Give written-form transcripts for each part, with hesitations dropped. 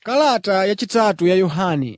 Kalata yachitatu ya Yohane.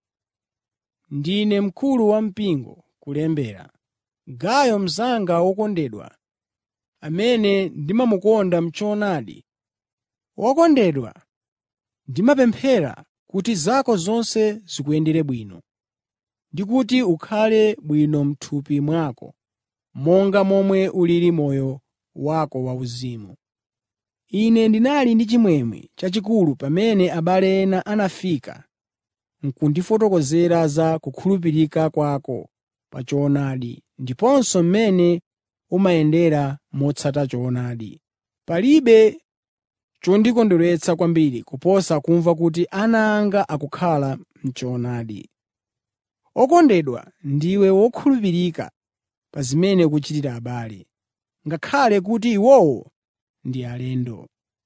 Ndine mkulu wampingo kulembera. Gayo mnzanga wokondedwa, amene ndimamukonda m'choonadi. Wokondedwa, ndimapemphera kuti zako zonse zikuyendere bwino, ndi kuti ukhale bwino m'thupi mwako, monga momwe ulili moyo wako wauzimu. Ine ndinali ndi chimwemwe chachikulu pamene abale ena anafika n'kundifotokozera za kukhulupirika kwako pa choonadi, ndiponso mmene umayendera motsata choonadi. Palibe chondikondweretsa kwambiri kuposa kumva kuti ana anga akukhala m'choonadi. Okondedwa, ndiwe wokhulupirika pa zimene ukuchitira abale, ngakhale kuti iwowo ndi alendo.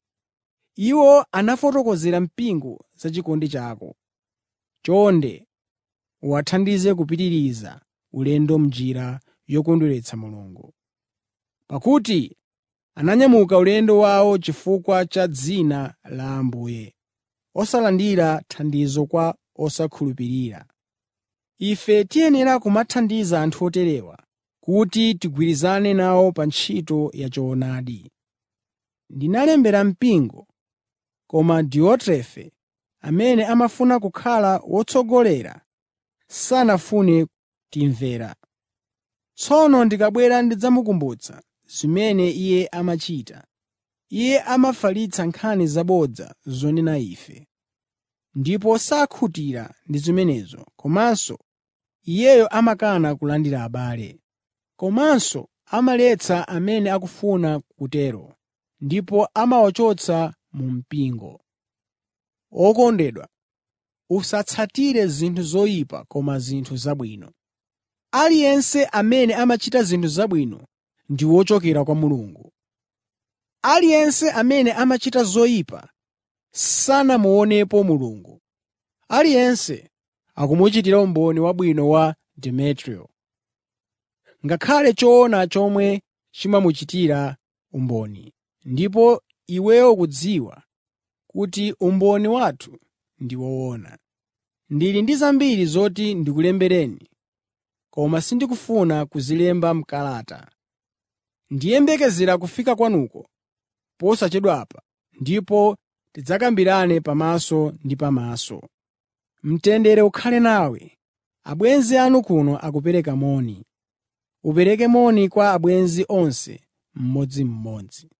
Iwo anafotokozera mpingo za chikondi chako. Chonde uwathandize kupitiriza ulendo m'njira yokondweretsa Mulungu, pakuti ananyamuka ulendo wawo chifukwa cha dzina la Ambuye, osalandira thandizo kwa osakhulupirira. Ife tiyenera kumathandiza anthu oterewa kuti tigwirizane nawo pa ntchito ya choonadi. Ndinalembera mpingo, koma Diotrefe, amene amafuna kukhala wotsogolera, sanafune kutimvera. Tsono ndikabwera ndidzamukumbutsa zimene iye amachita. Iye amafalitsa nkhani zabodza zonena ife, ndipo sakhutira ndi zimenezo, komanso iyeyo amakana kulandira abale. Komanso amaletsa amene akufuna kutero, ndipo amawachotsa mu mpingo. Okondedwa, usatsatire zinthu zoyipa koma zinthu zabwino. Aliyense amene amachita zinthu zabwino ndi wochokera kwa Mulungu. Aliyense amene amachita zoyipa sanamuonepo Mulungu. Aliyense akumuchitira umboni wabwino wa Demetriyo, ngakhale choona chomwe chimamuchitira umboni. Ndipo iweyo ukudziwa kuti umboni wathu ndi woona. Ndili ndi zambiri zoti ndikulembereni, koma sindikufuna kuzilemba m'kalata. Ndiyembekezera kufika kwanuko posachedwapa, ndipo tidzakambirane pamaso ndi pamaso. Mtendere ukhale nawe. Abwenzi anu kuno akupereka moni. Upereke moni kwa abwenzi onse mmodzimmodzi.